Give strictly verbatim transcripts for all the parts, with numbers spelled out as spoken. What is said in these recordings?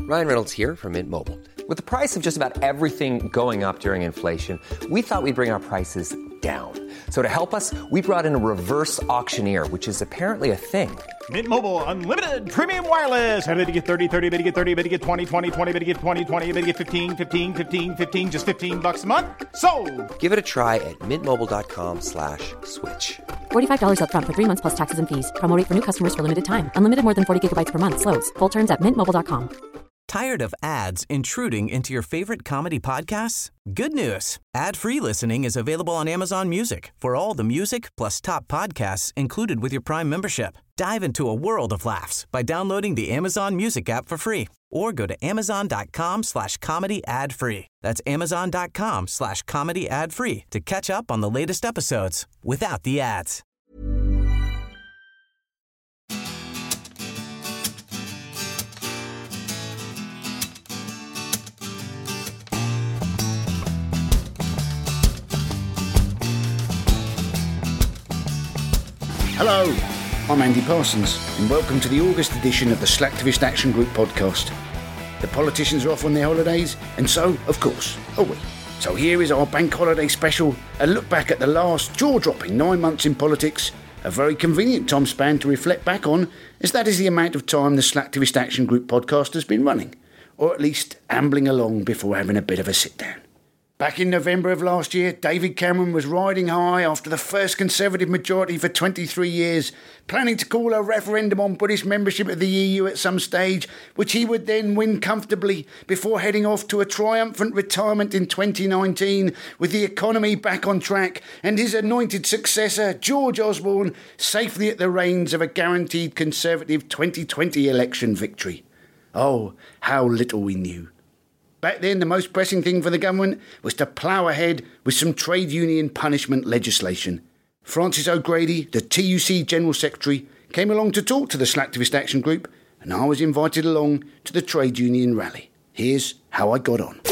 Ryan Reynolds here from Mint Mobile. With the price of just about everything going up during inflation, we thought we'd bring our prices down. So to help us, we brought in a reverse auctioneer, which is apparently a thing. Mint Mobile Unlimited Premium Wireless. How to get thirty, thirty, how to get thirty, how to get twenty, twenty, twenty, how to get twenty, twenty, how to get fifteen, fifteen, fifteen, fifteen, just fifteen bucks a month? Sold! Give it a try at mintmobile.com slash switch. forty-five dollars up front for three months plus taxes and fees. Promo rate for new customers for limited time. Unlimited more than forty gigabytes per month. Slows full terms at mint mobile dot com. Tired of ads intruding into your favorite comedy podcasts? Good news. Ad-free listening is available on Amazon Music for all the music plus top podcasts included with your Prime membership. Dive into a world of laughs by downloading the Amazon Music app for free or go to amazon.com slash comedy ad free. That's amazon.com slash comedy ad free to catch up on the latest episodes without the ads. Hello, I'm Andy Parsons, and welcome to the August edition of the Slacktivist Action Group podcast. The politicians are off on their holidays, and so, of course, are we. So here is our bank holiday special, a look back at the last jaw-dropping nine months in politics, a very convenient time span to reflect back on, as that is the amount of time the Slacktivist Action Group podcast has been running, or at least ambling along before having a bit of a sit-down. Back in November of last year, David Cameron was riding high after the first Conservative majority for twenty-three years, planning to call a referendum on British membership of the E U at some stage, which he would then win comfortably before heading off to a triumphant retirement in twenty nineteen, with the economy back on track and his anointed successor, George Osborne, safely at the reins of a guaranteed Conservative twenty twenty election victory. Oh, how little we knew. Back then, the most pressing thing for the government was to plough ahead with some trade union punishment legislation. Francis O'Grady, the T U C General Secretary, came along to talk to the Slacktivist Action Group, and I was invited along to the trade union rally. Here's how I got on.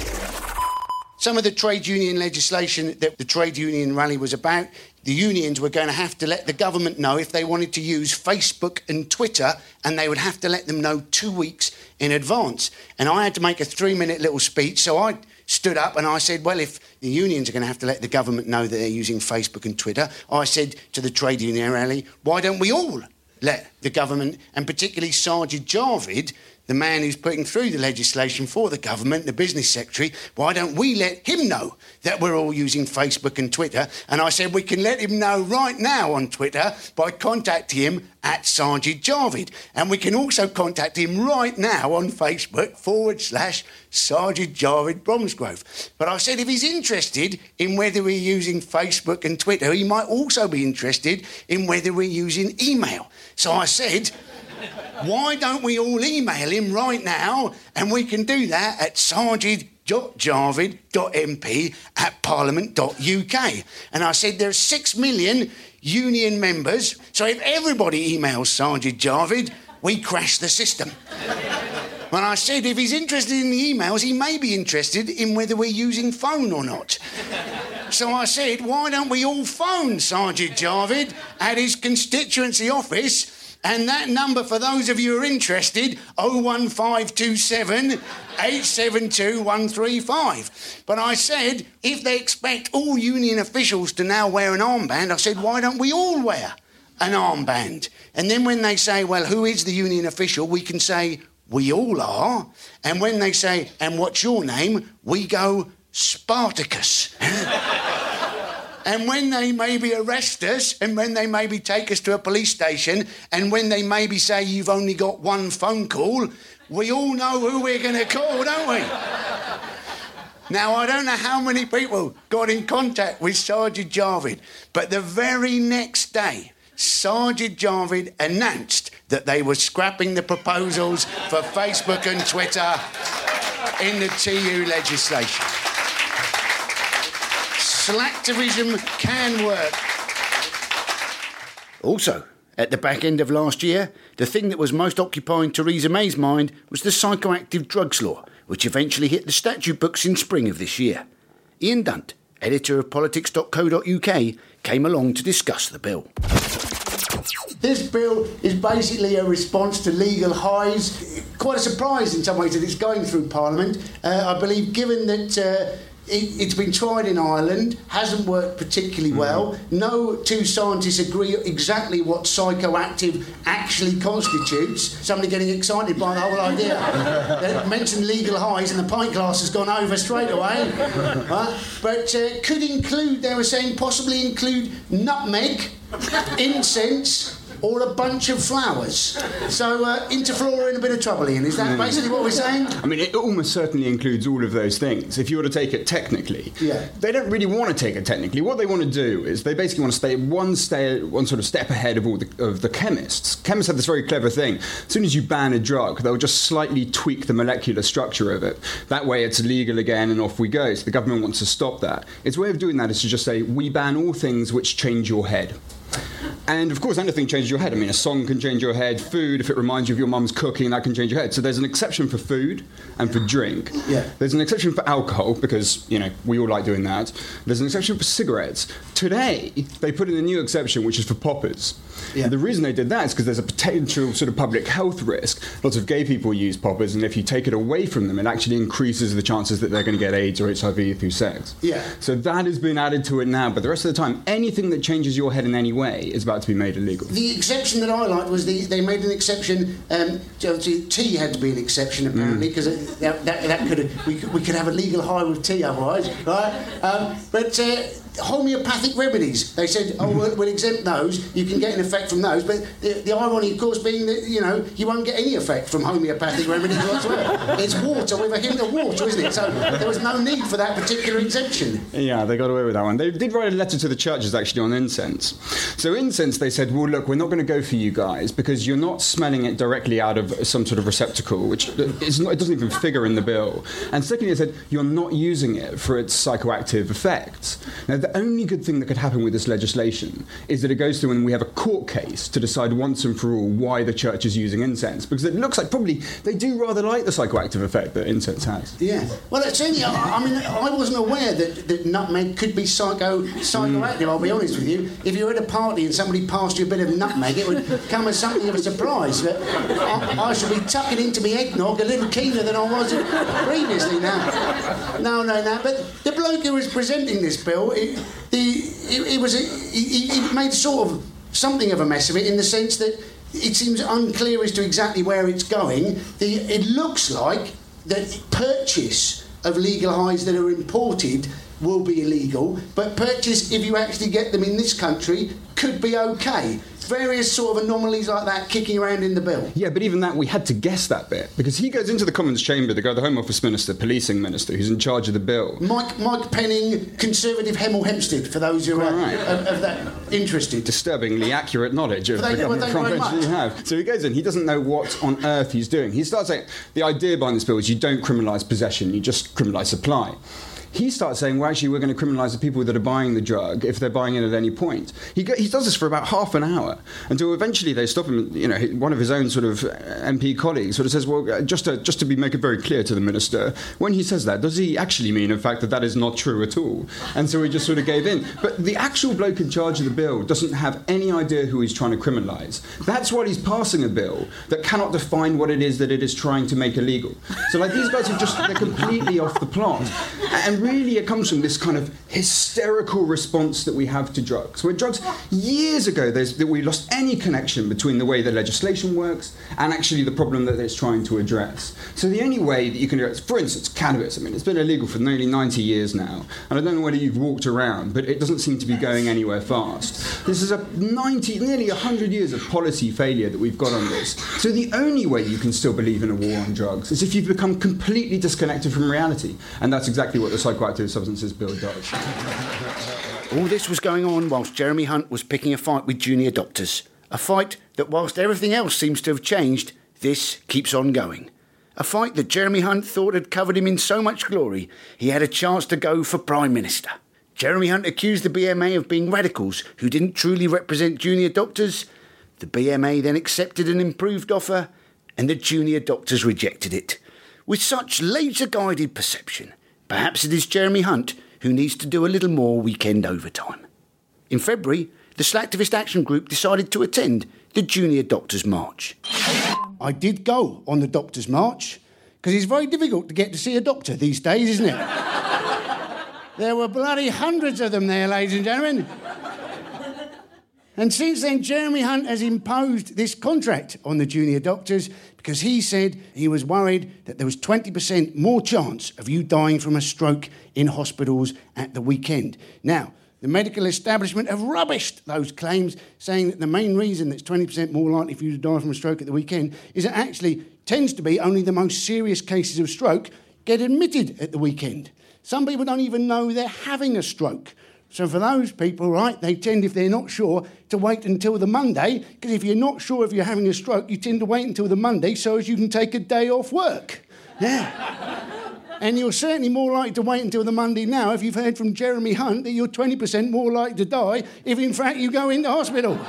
Some of the trade union legislation that the trade union rally was about, the unions were going to have to let the government know if they wanted to use Facebook and Twitter, and they would have to let them know two weeks in advance. And I had to make a three-minute little speech, so I stood up and I said, well, if the unions are going to have to let the government know that they're using Facebook and Twitter, I said to the trade union rally, why don't we all let the government, and particularly Sajid Javid, the man who's putting through the legislation for the government, the business secretary, why don't we let him know that we're all using Facebook and Twitter? And I said we can let him know right now on Twitter by contacting him at Sajid Javid. And we can also contact him right now on Facebook forward slash Sajid Javid Bromsgrove. But I said if he's interested in whether we're using Facebook and Twitter, he might also be interested in whether we're using email. So I said, why don't we all email him right now, and we can do that at sajid dot javid dot m p at parliament dot u k. And I said there are six million union members, so if everybody emails Sajid Javid, we crash the system. When I said if he's interested in the emails, he may be interested in whether we're using phone or not. So I said, why don't we all phone Sajid Javid at his constituency office? And that number, for those of you who are interested, oh one five two seven, eight seven two, one three five. But I said, if they expect all union officials to now wear an armband, I said, why don't we all wear an armband? And then when they say, well, who is the union official, we can say, we all are. And when they say, and what's your name, we go, Spartacus. And when they maybe arrest us, and when they maybe take us to a police station, and when they maybe say you've only got one phone call, we all know who we're going to call, don't we? Now, I don't know how many people got in contact with Sajid Javid, but the very next day, Sajid Javid announced that they were scrapping the proposals for Facebook and Twitter in the T U legislation. Slacktivism can work. Also, at the back end of last year, the thing that was most occupying Theresa May's mind was the psychoactive drugs law, which eventually hit the statute books in spring of this year. Ian Dunt, editor of politics dot co dot u k, came along to discuss the bill. this bill is basically a response to legal highs. Quite a surprise in some ways that it's going through Parliament. Uh, I believe, given that uh, it, it's been tried in Ireland, hasn't worked particularly well. Mm. No two scientists agree exactly what psychoactive actually constitutes. Somebody getting excited by the whole idea. They mentioned legal highs and the pint glass has gone over straight away. uh, but uh, could include, they were saying, possibly include nutmeg, incense, or a bunch of flowers. So, uh, Interflora in a bit of trouble, Ian. Is that basically what we're saying? I mean, it almost certainly includes all of those things. If you were to take it technically, yeah. They don't really want to take it technically. What they want to do is they basically want to stay one, stay, one sort of step ahead of all the, of the chemists. Chemists have this very clever thing. As soon as you ban a drug, they'll just slightly tweak the molecular structure of it. That way it's legal again and off we go. So the government wants to stop that. Its way of doing that is to just say, we ban all things which change your head. And of course, anything changes your head. I mean, a song can change your head. Food, if it reminds you of your mum's cooking, that can change your head. So there's an exception for food and for drink. Yeah. There's an exception for alcohol, because, you know, we all like doing that. There's an exception for cigarettes. Today, they put in a new exception, which is for poppers. Yeah. The reason they did that is because there's a potential sort of public health risk. Lots of gay people use poppers, and if you take it away from them, it actually increases the chances that they're going to get AIDS or H I V through sex. Yeah. So that has been added to it now, but the rest of the time, anything that changes your head in any way is about to be made illegal. The exception that I liked was the, they made an exception. Um, tea had to be an exception apparently, because mm. that, that, that could we could we could have a legal high with tea otherwise, right? Um, but. Uh, Homeopathic remedies. They said, oh, we'll, we'll exempt those. You can get an effect from those. But the, the irony, of course, being that, you know, you won't get any effect from homeopathic remedies whatsoever. It's water with a hint of water, isn't it? So there was no need for that particular exemption. Yeah, they got away with that one. They did write a letter to the churches, actually, on incense. So incense, they said, well, look, we're not going to go for you guys because you're not smelling it directly out of some sort of receptacle, which is not, it doesn't even figure in the bill. And secondly, they said, you're not using it for its psychoactive effects. Now, the only good thing that could happen with this legislation is that it goes through and we have a court case to decide once and for all why the church is using incense, because it looks like probably they do rather like the psychoactive effect that incense has. Yeah. Well, certainly, I, I mean, I wasn't aware that, that nutmeg could be psycho psychoactive, mm. I'll be honest with you. If you were at a party and somebody passed you a bit of nutmeg, it would come as something of a surprise. But I, I should be tucking into my eggnog a little keener than I was previously now. No, no, no. But the bloke who was presenting this bill, it, the it, it was a, he, he made sort of something of a mess of it in the sense that it seems unclear as to exactly where it's going. The, it looks like the purchase of legal highs that are imported will be illegal, but purchase, if you actually get them in this country, could be okay. Various sort of anomalies like that kicking around in the bill. Yeah, but even that, we had to guess that bit, because he goes into the Commons chamber, the guy, the Home Office Minister, Policing Minister, who's in charge of the bill. Mike Mike Penning, Conservative Hemel Hempstead, for those who are right. of, of that interested. Disturbingly accurate knowledge of they, the government comprehension you have. So he goes in, he doesn't know what on earth he's doing. He starts saying, the idea behind this bill is you don't criminalise possession, you just criminalise supply. He starts saying, well, actually, we're going to criminalise the people that are buying the drug if they're buying it at any point. He go, he does this for about half an hour until eventually they stop him. You know, one of his own sort of M P colleagues sort of says, well, just to, just to be make it very clear to the minister, when he says that, does he actually mean, in fact, that that is not true at all? And so he just sort of gave in. But the actual bloke in charge of the bill doesn't have any idea who he's trying to criminalise. That's why he's passing a bill that cannot define what it is that it is trying to make illegal. So, like, these guys are just, they're completely off the plot. And really, it comes from this kind of hysterical response that we have to drugs. Where drugs, years ago, there's, that we lost any connection between the way the legislation works and actually the problem that it's trying to address. So the only way that you can address, for instance, cannabis, I mean, it's been illegal for nearly ninety years now, and I don't know whether you've walked around, but it doesn't seem to be going anywhere fast. This is a ninety, nearly one hundred years of policy failure that we've got on this. So the only way you can still believe in a war on drugs is if you've become completely disconnected from reality, and that's exactly what the Psychoactive Substances Bill does. All this was going on whilst Jeremy Hunt was picking a fight with junior doctors. A fight that, whilst everything else seems to have changed, this keeps on going. A fight that Jeremy Hunt thought had covered him in so much glory, he had a chance to go for Prime Minister. Jeremy Hunt accused the B M A of being radicals who didn't truly represent junior doctors. The B M A then accepted an improved offer, and the junior doctors rejected it. With such laser-guided perception, perhaps it is Jeremy Hunt who needs to do a little more weekend overtime. In February, the Slacktivist Action Group decided to attend the Junior Doctors March. I did go on the Doctors March, because it's very difficult to get to see a doctor these days, isn't it? There were bloody hundreds of them there, ladies and gentlemen. And since then, Jeremy Hunt has imposed this contract on the junior doctors because he said he was worried that there was twenty percent more chance of you dying from a stroke in hospitals at the weekend. Now, the medical establishment have rubbished those claims, saying that the main reason that's twenty percent more likely for you to die from a stroke at the weekend is it actually tends to be only the most serious cases of stroke get admitted at the weekend. Some people don't even know they're having a stroke. So for those people, right, they tend, if they're not sure, to wait until the Monday, because if you're not sure if you're having a stroke, you tend to wait until the Monday so as you can take a day off work. Yeah. And you're certainly more likely to wait until the Monday now if you've heard from Jeremy Hunt that you're twenty percent more likely to die if, in fact, you go into hospital.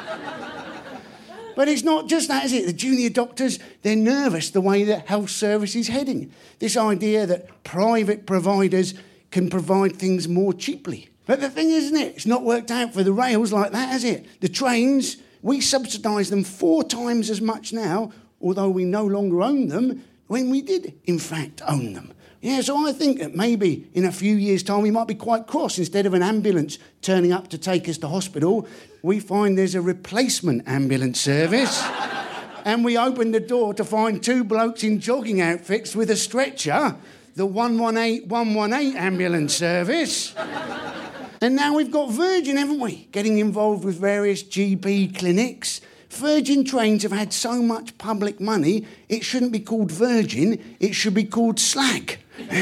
But it's not just that, is it? The junior doctors, they're nervous the way that health service is heading. This idea that private providers can provide things more cheaply. But the thing is, isn't it? It's not worked out for the rails like that, has it? The trains, we subsidise them four times as much now, although we no longer own them, when we did, in fact, own them. Yeah, so I think that maybe in a few years' time we might be quite cross. Instead of an ambulance turning up to take us to hospital, we find there's a replacement ambulance service. And we open the door to find two blokes in jogging outfits with a stretcher, the one one eight one one eight ambulance service. And now we've got Virgin, haven't we? Getting involved with various G P clinics. Virgin Trains have had so much public money, it shouldn't be called Virgin, it should be called Slag.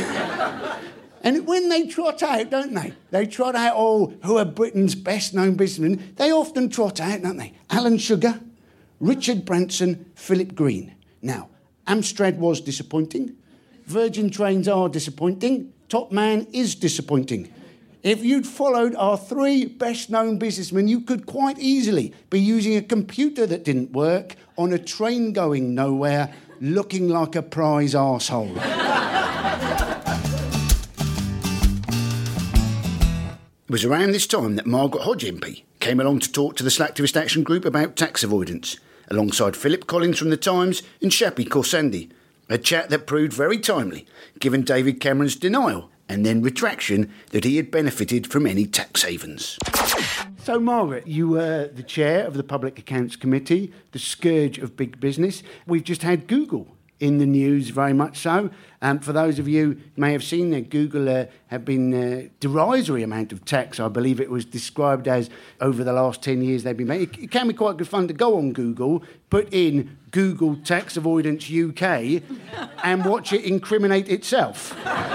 And when they trot out, don't they? They trot out, oh, who are Britain's best-known businessmen? They often trot out, don't they? Alan Sugar, Richard Branson, Philip Green. Now, Amstrad was disappointing. Virgin Trains are disappointing. Top Man is disappointing. If you'd followed our three best-known businessmen, you could quite easily be using a computer that didn't work on a train going nowhere, looking like a prize arsehole. It was around this time that Margaret Hodge M P came along to talk to the Slacktivist Action Group about tax avoidance, alongside Philip Collins from The Times and Shappi Khorsandi. A chat that proved very timely, given David Cameron's denial and then retraction that he had benefited from any tax havens. So, Margaret, you were the chair of the Public Accounts Committee, the scourge of big business. We've just had Google in the news, very much so. Um, for those of you who may have seen that Google uh, have been a uh, derisory amount of tax, I believe it was described as, over the last ten years they've been making. It, it can be quite good fun to go on Google, put in Google Tax Avoidance U K and watch it incriminate itself.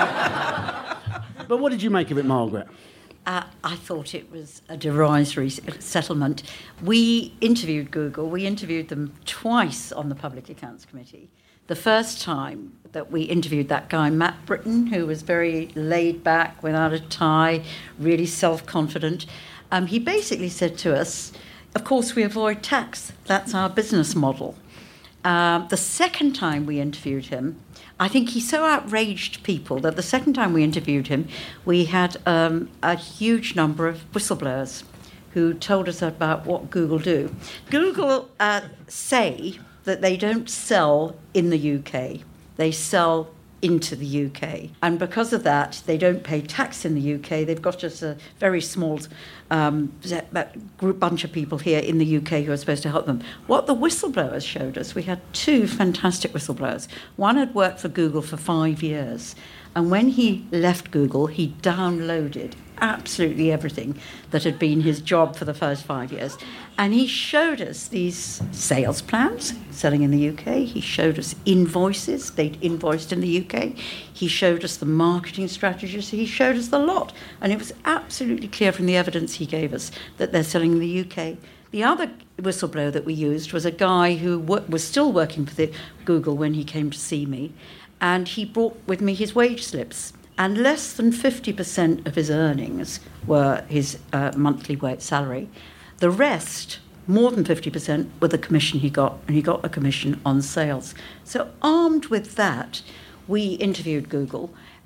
But what did you make of it, Margaret? Uh, I thought it was a derisory settlement. We interviewed Google. We interviewed them twice on the Public Accounts Committee. The first time that we interviewed that guy, Matt Britton, who was very laid back, without a tie, really self-confident, um, he basically said to us, of course we avoid tax. That's our business model. Uh, the second time we interviewed him, I think he so outraged people that the second time we interviewed him, we had um, a huge number of whistleblowers who told us about what Google do. Google uh, say that they don't sell in the U K. They sell into the U K. And because of that, they don't pay tax in the U K. They've got just a very small um, group bunch of people here in the U K who are supposed to help them. What the whistleblowers showed us, we had two fantastic whistleblowers. One had worked for Google for five years. And when he left Google, he downloaded absolutely everything that had been his job for the first five years. And he showed us these sales plans, selling in the U K. He showed us invoices, they'd invoiced in the U K. He showed us the marketing strategies. He showed us the lot. And it was absolutely clear from the evidence he gave us that they're selling in the U K. The other whistleblower that we used was a guy who w- was still working for the Google when he came to see me. And he brought with me his wage slips. And less than fifty percent of his earnings were his uh, monthly wage salary. The rest, more than fifty percent, were the commission he got, and he got a commission on sales. So armed with that, we interviewed Google,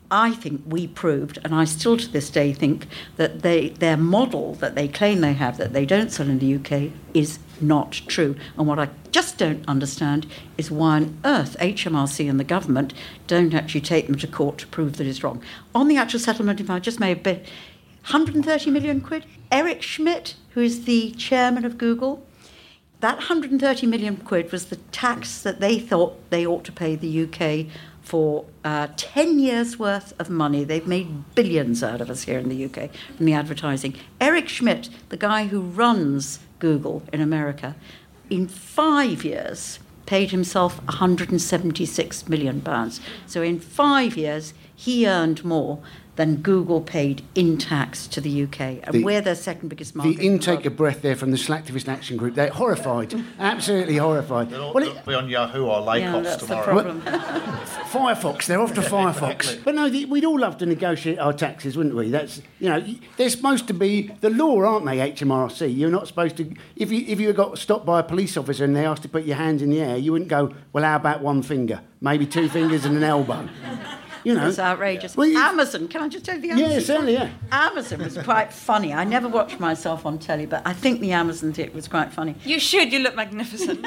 I think we proved, and I still to this day think, that they, their model that they claim they have, that they don't sell in the U K, is not true. And what I just don't understand is why on earth H M R C and the government don't actually take them to court to prove that it's wrong. On the actual settlement, if I just may have been, one hundred thirty million quid. Eric Schmidt, who is the chairman of Google, that one hundred thirty million quid was the tax that they thought they ought to pay the U K for uh, ten years' worth of money. They've made billions out of us here in the U K from the advertising. Eric Schmidt, the guy who runs Google in America, in five years paid himself one hundred seventy-six million pounds. So in five years, he earned more than Google paid in tax to the U K. And the, we're their second biggest market. The intake of breath there from the Slacktivist Action Group, they're horrified, absolutely horrified. They'll, well, they'll it, be on Yahoo or Lycos yeah, that's tomorrow. The problem. Firefox, they're off to Firefox. Exactly. But no, the, we'd all love to negotiate our taxes, wouldn't we? That's, you know, they're supposed to be the law, aren't they, H M R C? You're not supposed to, if you if you got stopped by a police officer and they asked to put your hands in the air, you wouldn't go, well, how about one finger? Maybe two fingers and an elbow. You know, it's outrageous. Well, you, Amazon, can I just tell you the Amazon? Yeah, certainly, yeah. Amazon was quite funny. I never watched myself on telly, but I think the Amazon bit was quite funny. You should, you look magnificent.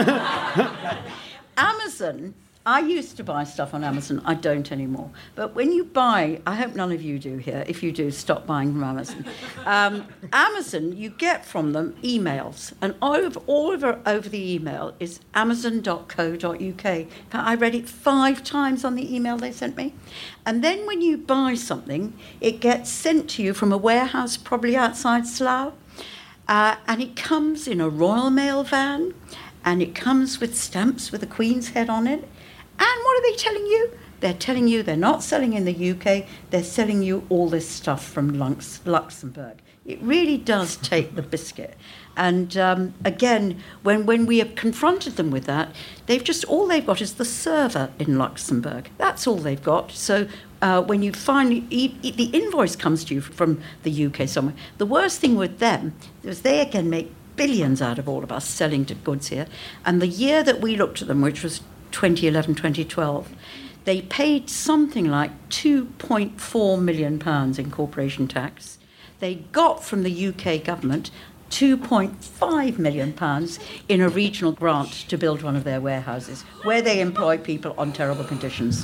Amazon, I used to buy stuff on Amazon. I don't anymore. But when you buy, I hope none of you do here. If you do, stop buying from Amazon. Um, Amazon, you get from them emails. And all over, all over, over the email is amazon dot co dot U K. I read it five times on the email they sent me. And then when you buy something, it gets sent to you from a warehouse probably outside Slough. Uh, and it comes in a Royal Mail van. And it comes with stamps with the Queen's head on it. And what are they telling you? They're telling you they're not selling in the U K, they're selling you all this stuff from Lux- Luxembourg. It really does take the biscuit. And um, again, when, when we have confronted them with that, they've just, all they've got is the server in Luxembourg. That's all they've got. So uh, when you finally, e- e- the invoice comes to you from the U K somewhere. The worst thing with them is they again make billions out of all of us selling to goods here. And the year that we looked at them, which was twenty eleven, twenty twelve, they paid something like two point four million pounds in corporation tax. They got from the U K government two point five million pounds in a regional grant to build one of their warehouses, where they employ people on terrible conditions.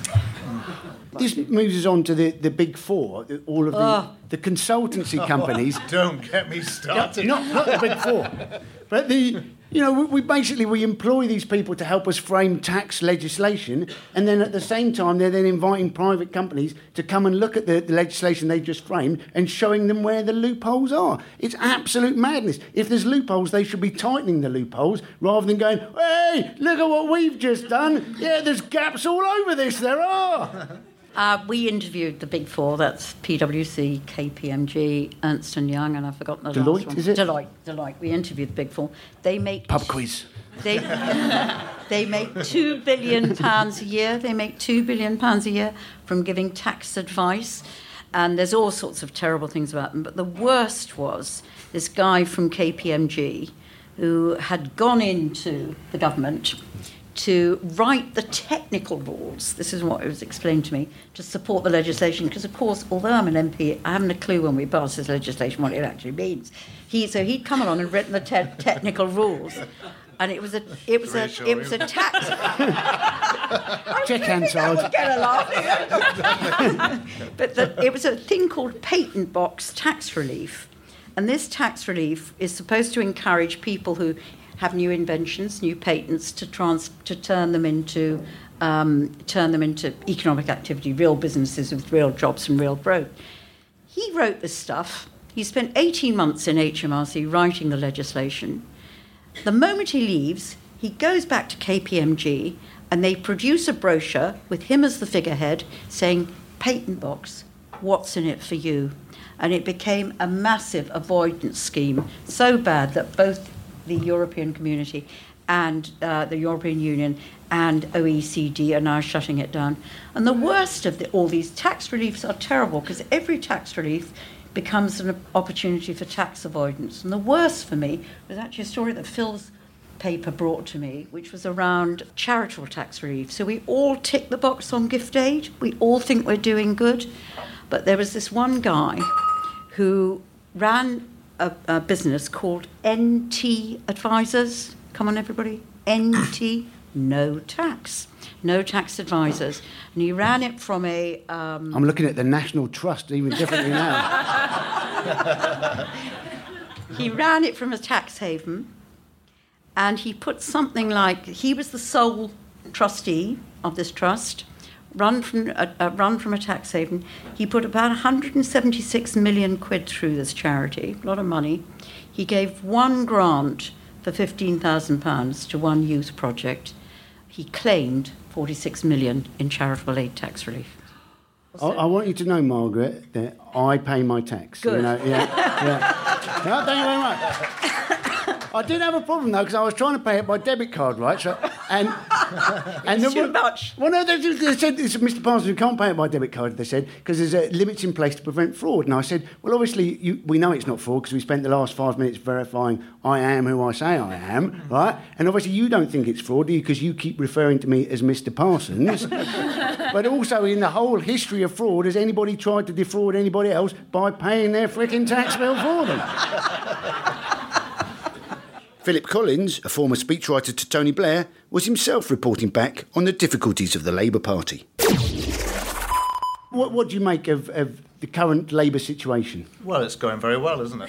This moves us on to the, the big four, all of the, oh. the consultancy companies. Don't get me started. No, not, not the big four. But the, you know, we, we basically, we employ these people to help us frame tax legislation, and then at the same time, they're then inviting private companies to come and look at the, the legislation they just framed and showing them where the loopholes are. It's absolute madness. If there's loopholes, they should be tightening the loopholes rather than going, hey, look at what we've just done. Yeah, there's gaps all over this, there are. Uh, we interviewed the big four, that's P W C, K P M G, Ernst and Young, and I've forgotten the Deloitte, last one. is it? Deloitte, Deloitte. We interviewed the big four. They make... Pub quiz. They, they make two billion pounds a year. They make two billion pounds a year from giving tax advice. And there's all sorts of terrible things about them. But the worst was this guy from K P M G who had gone into the government to write the technical rules, this is what it was explained to me, to support the legislation, because, of course, although I'm an M P, I haven't a clue when we pass this legislation what it actually means. He, so he'd come along and written the te- technical rules, and it was a, it was a, it was a tax... Check Hansard. Get a laugh. But the, it was a thing called patent box tax relief, and this tax relief is supposed to encourage people who have new inventions, new patents, to trans to turn them into um, turn them into economic activity, real businesses with real jobs and real growth. He wrote this stuff. He spent eighteen months in H M R C writing the legislation. The moment he leaves, he goes back to K P M G, and they produce a brochure with him as the figurehead, saying, "Patent box, what's in it for you?" And it became a massive avoidance scheme, so bad that both the European community and uh, the European Union and O E C D are now shutting it down. And the worst of the, all these tax reliefs are terrible, because every tax relief becomes an opportunity for tax avoidance. And the worst for me was actually a story that Phil's paper brought to me, which was around charitable tax relief. So we all tick the box on gift aid. We all think we're doing good. But there was this one guy who ran a, a business called N T Advisors. Come on, everybody. N T, no tax. No tax advisors. And he ran it from a... Um, I'm looking at the National Trust even differently now. He ran it from a tax haven, and he put something like... He was the sole trustee of this trust, run from a, a run from a tax haven. He put about one hundred seventy-six million quid through this charity, a lot of money. He gave one grant for fifteen thousand pounds to one youth project. He claimed forty-six million in charitable aid tax relief. I, I want you to know, Margaret, that I pay my tax. Good. You know, yeah, yeah. No, thank you very much. I did have a problem though, because I was trying to pay it by debit card, right? So, and and It's too much. Well, no, they, they said, this, Mister Parsons, you can't pay it by debit card. They said because there's uh, limits in place to prevent fraud. And I said, well, obviously you, we know it's not fraud because we spent the last five minutes verifying I am who I say I am, right? And obviously you don't think it's fraud, do you? Because you keep referring to me as Mister Parsons. But also in the whole history of fraud, has anybody tried to defraud anybody else by paying their frickin' tax bill for them? Philip Collins, a former speechwriter to Tony Blair, was himself reporting back on the difficulties of the Labour Party. What, what do you make of, of the current Labour situation? Well, it's going very well, isn't it?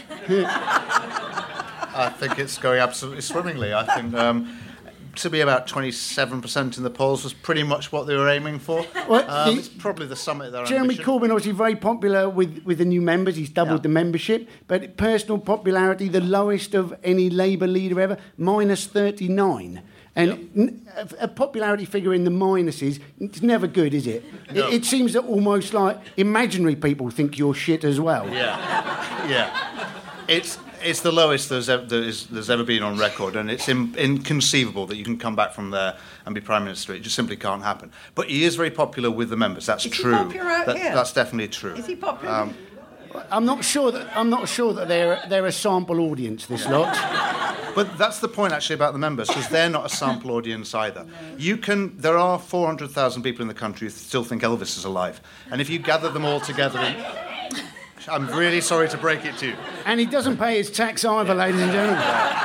I think it's going absolutely swimmingly. I think um, to be about twenty-seven percent in the polls was pretty much what they were aiming for. Well, um, the, it's probably the summit of their Jeremy ambition. Corbyn, obviously very popular with, with the new members. He's doubled Yeah. the membership. But personal popularity, the lowest of any Labour leader ever, minus thirty-nine. And Yep. n- a, a popularity figure in the minuses, it's never good, is it? No. It, it seems that almost like imaginary people think you're shit as well. Yeah, yeah. It's it's the lowest there's ever, there's, there's ever been on record, and it's in, inconceivable that you can come back from there and be Prime Minister. It just simply can't happen. But he is very popular with the members. That's Is he true. popular out That- here? That's definitely true. Is he popular? Um, I'm not sure that I'm not sure that they're they're a sample audience. This lot. But that's the point, actually, about the members, because they're not a sample audience either. You can. There are four hundred thousand people in the country who still think Elvis is alive, and if you gather them all together, in, I'm really sorry to break it to you. And he doesn't pay his tax either, ladies and gentlemen.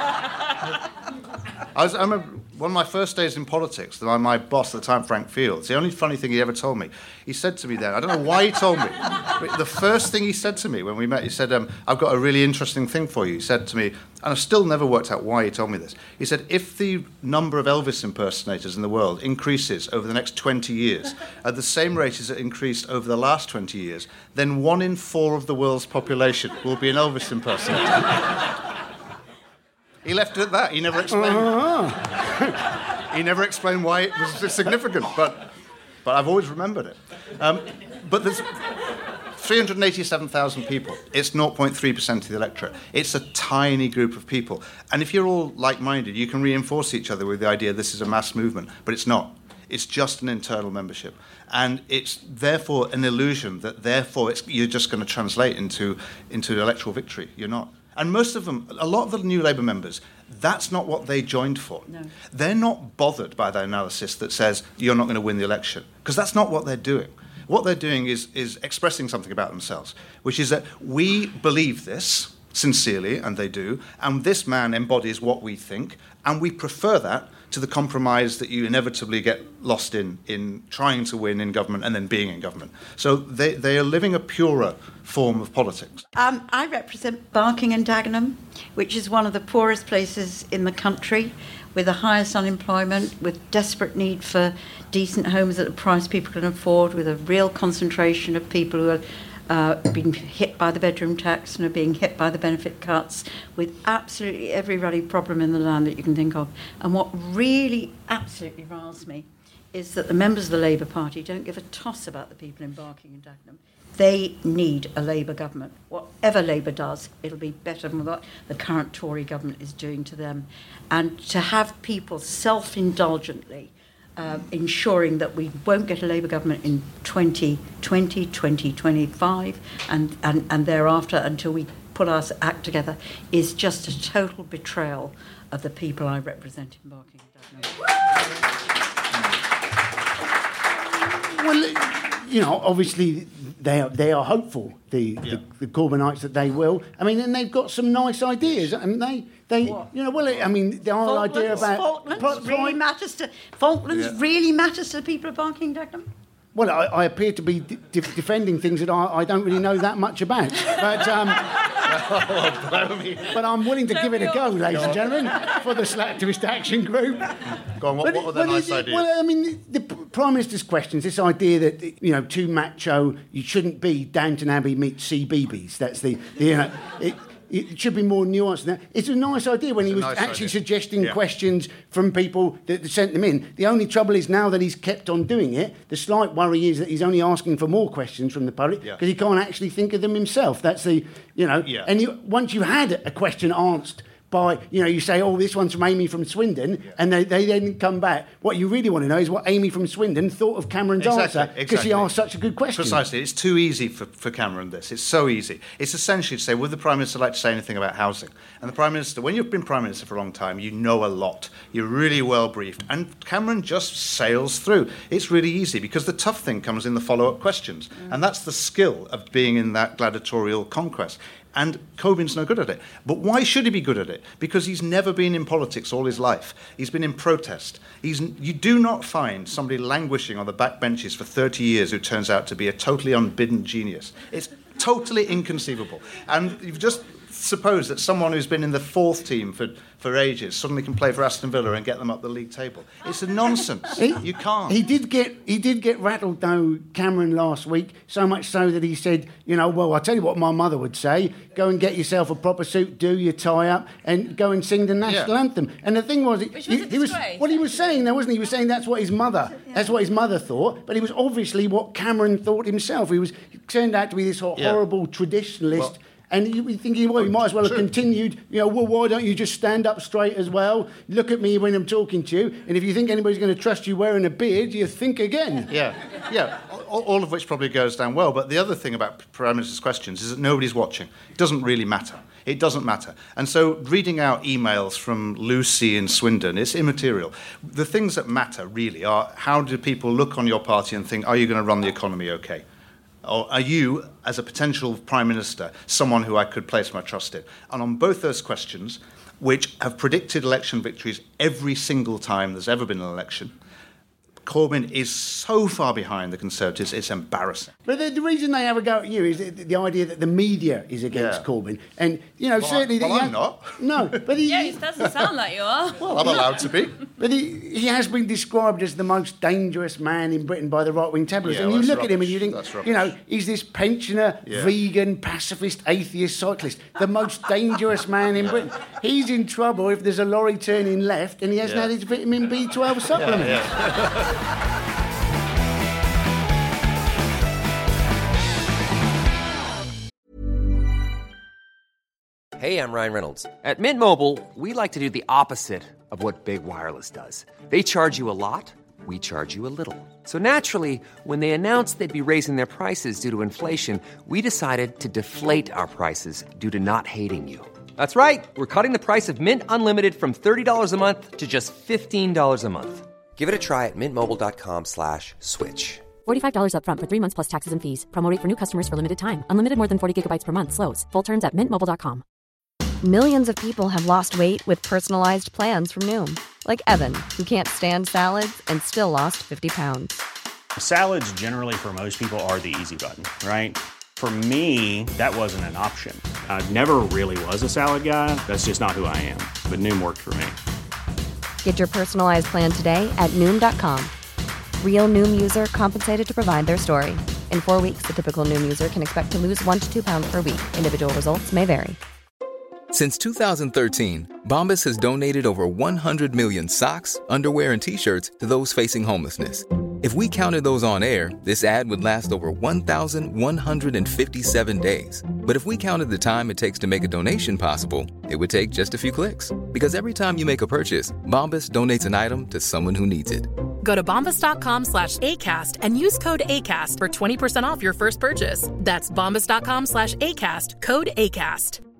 I was, I remember one of my first days in politics, my, my boss at the time, Frank Fields, the only funny thing he ever told me, he said to me then, I don't know why he told me, but the first thing he said to me when we met, he said, um, I've got a really interesting thing for you. He said to me, and I've still never worked out why he told me this, he said, if the number of Elvis impersonators in the world increases over the next twenty years at the same rate as it increased over the last twenty years, then one in four of the world's population will be an Elvis impersonator. He left it at that. He never explained. Uh-huh. He never explained why it was significant, but but I've always remembered it. Um, but there's three hundred eighty-seven thousand people. It's zero point three percent of the electorate. It's a tiny group of people. And if you're all like-minded, you can reinforce each other with the idea this is a mass movement, but it's not. It's just an internal membership. And it's therefore an illusion that therefore it's, you're just going to translate into, into electoral victory. You're not. And most of them, a lot of the new Labour members, that's not what they joined for. No. They're not bothered by the analysis that says you're not going to win the election, because that's not what they're doing. What they're doing is, is expressing something about themselves, which is that we believe this sincerely, and they do, and this man embodies what we think, and we prefer that to the compromise that you inevitably get lost in, in trying to win in government and then being in government. So they, they are living a purer form of politics. Um, I represent Barking and Dagenham, which is one of the poorest places in the country, with the highest unemployment, with desperate need for decent homes at a price people can afford, with a real concentration of people who are uh, being hit by the bedroom tax and are being hit by the benefit cuts, with absolutely every ruddy problem in the land that you can think of. And what really absolutely riles me is that the members of the Labour Party don't give a toss about the people in Barking and Dagenham. They need a Labour government. Whatever Labour does, it'll be better than what the current Tory government is doing to them. And to have people self-indulgently uh, ensuring that we won't get a Labour government in twenty twenty, twenty twenty-five, and, and, and thereafter until we pull our act together is just a total betrayal of the people I represent in Barking and Dagenham. Well, you know, obviously they are, they are hopeful, the, yeah. the, the Corbynites, that they will. I mean, and they've got some nice ideas. I mean, they, they what? you know, well, I mean, the whole Falklands, idea about... Falklands pro- really matters to... Falklands yeah. really matters to the people of Barking and Dagenham? Well, I, I appear to be de- de- defending things that I, I don't really know that much about. But, um, but I'm willing to give it a go, ladies and gentlemen, for the Slacktivist Action Group. Go on, what, what were the nice ideas? Well, I mean, the Prime Minister's questions, this idea that, you know, too macho, you shouldn't be Downton Abbey meets C B B S. That's the, the you know... It, It should be more nuanced than that. It's a nice idea when it's he was nice actually idea. suggesting yeah. questions from people that sent them in. The only trouble is now that he's kept on doing it, the slight worry is that he's only asking for more questions from the public because yeah. he can't actually think of them himself. That's the, you know, yeah. and you, once you had a question answered by, you know, you say, oh, this one's from Amy from Swindon, yeah. and they, they then come back. What you really want to know is what Amy from Swindon thought of Cameron's exactly, answer, because exactly. she asked such a good question. Precisely. It's too easy for, for Cameron, this. It's so easy. It's essentially to say, would the Prime Minister like to say anything about housing? And the Prime Minister, when you've been Prime Minister for a long time, you know a lot. You're really well briefed. And Cameron just sails through. It's really easy, because the tough thing comes in the follow-up questions. Mm. And that's the skill of being in that gladiatorial conquest. And Corbyn's no good at it. But why should he be good at it? Because he's never been in politics all his life. He's been in protest. He's, you do not find somebody languishing on the back benches for thirty years who turns out to be a totally unbidden genius. It's totally inconceivable. And you've just supposed that someone who's been in the fourth team for, for ages suddenly can play for Aston Villa and get them up the league table. It's a nonsense. He, you can't. He did get he did get rattled, though, Cameron, last week, so much so that he said, you know, well, I'll tell you what my mother would say, go and get yourself a proper suit, do your tie up, and go and sing the national yeah. anthem. And the thing was, Which was he, a he was what he was saying there, wasn't he? He was saying that's what his mother, yeah. that's what his mother thought, but it was obviously what Cameron thought himself. He was he turned out to be this yeah. horrible traditionalist. Well, And you were thinking, well, you might as well have continued, you know, well, why don't you just stand up straight as well? Look at me when I'm talking to you. And if you think anybody's going to trust you wearing a beard, you think again. Yeah, yeah, all, all of which probably goes down well. But the other thing about Prime Minister's questions is that nobody's watching. It doesn't really matter. It doesn't matter. And so reading out emails from Lucy in Swindon, it's immaterial. The things that matter, really, are how do people look on your party and think, are you going to run the economy okay? Or are you, as a potential Prime Minister, someone who I could place my trust in? And on both those questions, which have predicted election victories every single time there's ever been an election, Corbyn is so far behind the Conservatives, it's embarrassing. But the, the reason they have a go at you is the, the idea that the media is against yeah. Corbyn. And, you know, well, certainly... I, well, that I'm not. No, but he... yeah, it doesn't sound like you are. Well, I'm allowed to be. But he, he has been described as the most dangerous man in Britain by the right-wing tabloids. Yeah, and you well, look rubbish. at him and you think, you know, he's this pensioner, yeah. vegan, pacifist, atheist cyclist, the most dangerous man in Britain. He's in trouble if there's a lorry turning left and he hasn't yeah. had his vitamin B twelve supplement. Yeah, yeah. Hey, I'm Ryan Reynolds. At Mint Mobile, we like to do the opposite of what Big Wireless does. They charge you a lot, we charge you a little. So naturally, when they announced they'd be raising their prices due to inflation, we decided to deflate our prices due to not hating you. That's right. We're cutting the price of Mint Unlimited from thirty dollars a month to just fifteen dollars a month. Give it a try at mintmobile.com slash switch. forty-five dollars up front for three months plus taxes and fees. Promo rate for new customers for limited time. Unlimited more than forty gigabytes per month. Slows full terms at mint mobile dot com. Millions of people have lost weight with personalized plans from Noom. Like Evan, who can't stand salads and still lost fifty pounds. Salads generally for most people are the easy button, right? For me, that wasn't an option. I never really was a salad guy. That's just not who I am. But Noom worked for me. Get your personalized plan today at Noom dot com. Real Noom user compensated to provide their story. In four weeks, the typical Noom user can expect to lose one to two pounds per week. Individual results may vary. Since two thousand thirteen, Bombas has donated over one hundred million socks, underwear, and T-shirts to those facing homelessness. If we counted those on air, this ad would last over one thousand one hundred fifty-seven days. But if we counted the time it takes to make a donation possible, it would take just a few clicks. Because every time you make a purchase, Bombas donates an item to someone who needs it. Go to bombas.com slash ACAST and use code ACAST for twenty percent off your first purchase. That's bombas.com slash ACAST, code ACAST.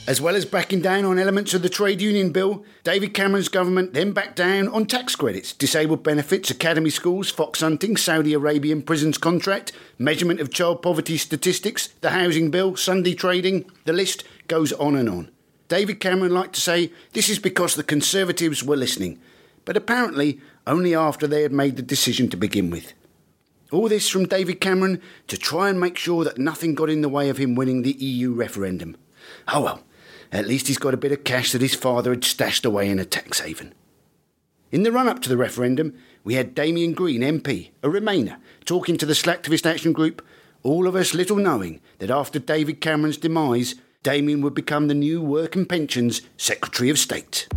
As well as backing down on elements of the trade union bill, David Cameron's government then backed down on tax credits, disabled benefits, academy schools, fox hunting, Saudi Arabian prisons contract, measurement of child poverty statistics, the housing bill, Sunday trading. The list goes on and on. David Cameron liked to say this is because the Conservatives were listening, but apparently only after they had made the decision to begin with. All this from David Cameron to try and make sure that nothing got in the way of him winning the E U referendum. Oh well. At least he's got a bit of cash that his father had stashed away in a tax haven. In the run-up to the referendum, we had Damien Green, M P, a Remainer, talking to the Slacktivist Action Group, all of us little knowing that after David Cameron's demise, Damien would become the new Work and Pensions Secretary of State.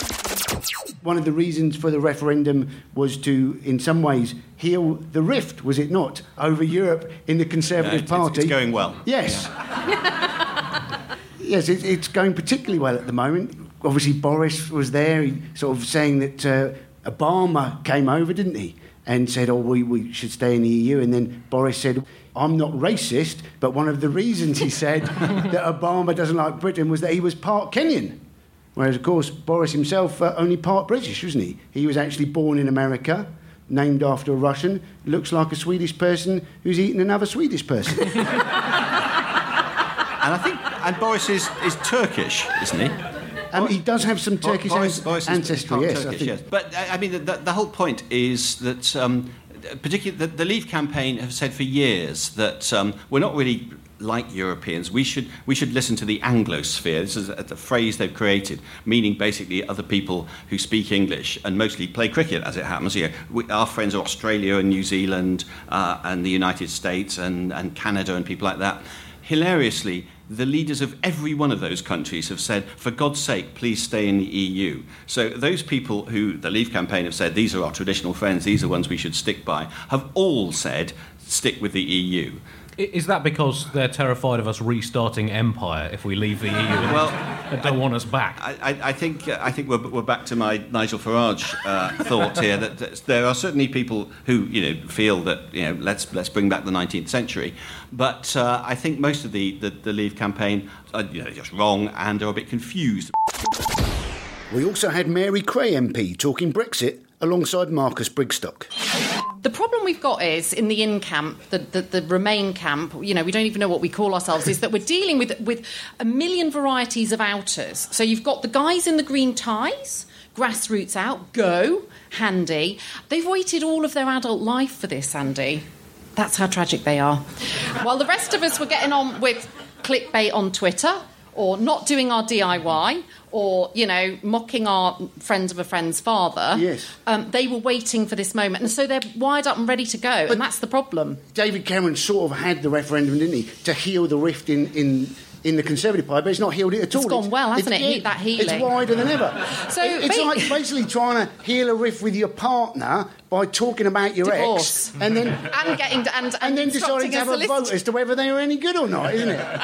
One of the reasons for the referendum was to, in some ways, heal the rift, was it not, over Europe in the Conservative no, it's, Party? It's going well. Yes. Yeah. Yes, it, it's going particularly well at the moment. Obviously, Boris was there, he sort of saying that uh, Obama came over, didn't he? And said, oh, we, we should stay in the E U. And then Boris said, I'm not racist, but one of the reasons he said that Obama doesn't like Britain was that he was part Kenyan. Whereas, of course, Boris himself, uh, only part British, wasn't he? He was actually born in America, named after a Russian, looks like a Swedish person who's eaten another Swedish person. And I think, and Boris is, is Turkish, isn't he? Um, he does have some Turkish Boris, Boris ancestry, yes. Turkish, I think. yes. But I mean, the, the whole point is that, um, particularly the, the Leave campaign have said for years that um, we're not really like Europeans. We should we should listen to the Anglosphere. This is a, a phrase they've created, meaning basically other people who speak English and mostly play cricket, as it happens. You know, we, our friends are Australia and New Zealand uh, and the United States and, and Canada and people like that. Hilariously, the leaders of every one of those countries have said, for God's sake, please stay in the E U. So those people who the Leave campaign have said, these are our traditional friends, these are ones we should stick by, have all said, stick with the E U. Is that because they're terrified of us restarting empire if we leave the E U and well, they don't I, want us back? I, I think uh, I think we're, we're back to my Nigel Farage uh, thought here that, that there are certainly people who you know feel that you know let's let's bring back the nineteenth century, but uh, I think most of the, the, the Leave campaign are you know, just wrong and are a bit confused. We also had Mary Cray M P talking Brexit alongside Marcus Brigstock. The problem we've got is, in the in camp, the, the, the Remain camp, you know, we don't even know what we call ourselves, is that we're dealing with, with a million varieties of outers. So you've got the guys in the green ties, grassroots out, go, handy. They've waited all of their adult life for this, Andy. That's how tragic they are. While the rest of us were getting on with clickbait on Twitter, or not doing our D I Y, or, you know, mocking our friends of a friend's father, yes. um, they were waiting for this moment. And so they're wired up and ready to go, but and that's the problem. David Cameron sort of had the referendum, didn't he, to heal the rift in... in in the Conservative Party, but it's not healed it at all. It's gone well, hasn't it, it, that healing? It's wider than ever. So it, it's ba- like basically trying to heal a rift with your partner by talking about your Divorce. ex and then and getting and, and, and then deciding to have a vote as to whether they were any good or not, isn't it?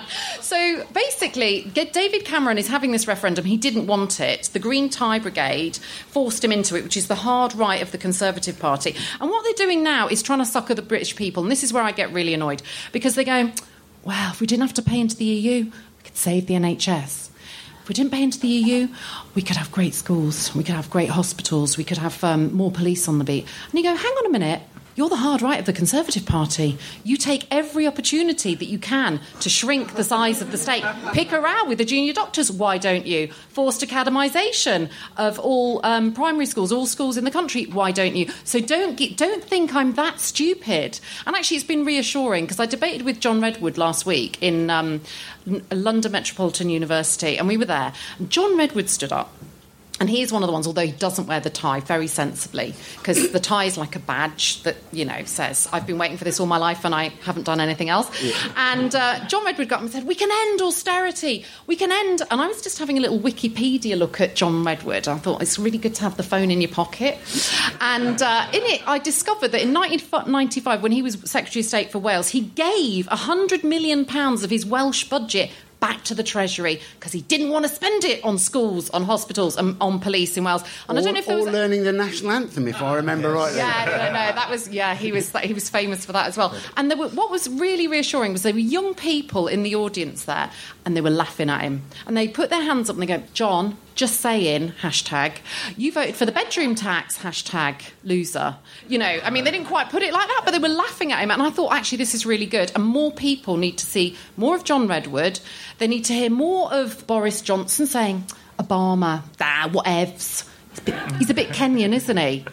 So basically, David Cameron is having this referendum. He didn't want it. The Green Tie Brigade forced him into it, which is the hard right of the Conservative Party. And what they're doing now is trying to sucker the British people. And this is where I get really annoyed, because they go, well, if we didn't have to pay into the E U, we could save the N H S. If we didn't pay into the E U, we could have great schools, we could have great hospitals, we could have um, more police on the beat. And you go, hang on a minute, you're the hard right of the Conservative Party. You take every opportunity that you can to shrink the size of the state. Pick a row with the junior doctors, why don't you? Forced academisation of all um, primary schools, all schools in the country, why don't you? So don't get, don't think I'm that stupid. And actually it's been reassuring, because I debated with John Redwood last week in um, London Metropolitan University, and we were there. And John Redwood stood up. And he's one of the ones, although he doesn't wear the tie very sensibly, because the tie is like a badge that, you know, says, I've been waiting for this all my life and I haven't done anything else. Yeah. And uh, John Redwood got up and said, we can end austerity, we can end... And I was just having a little Wikipedia look at John Redwood. I thought, it's really good to have the phone in your pocket. And uh, in it, I discovered that in nineteen ninety-five, when he was Secretary of State for Wales, he gave one hundred million pounds of his Welsh budget back to the Treasury because he didn't want to spend it on schools, on hospitals, and on police in Wales. And or, I don't know if there or was learning the national anthem, if I remember rightly. Yeah, no, no, that was yeah. He was he was famous for that as well. And there were, what was really reassuring was there were young people in the audience there, and they were laughing at him, and they put their hands up and they go, "John, just saying, hashtag, you voted for the bedroom tax, hashtag, loser." You know, I mean, they didn't quite put it like that, but they were laughing at him. And I thought, actually, this is really good. And more people need to see more of John Redwood. They need to hear more of Boris Johnson saying, Obama, ah, whatevs. He's a bit, he's a bit Kenyan, isn't he?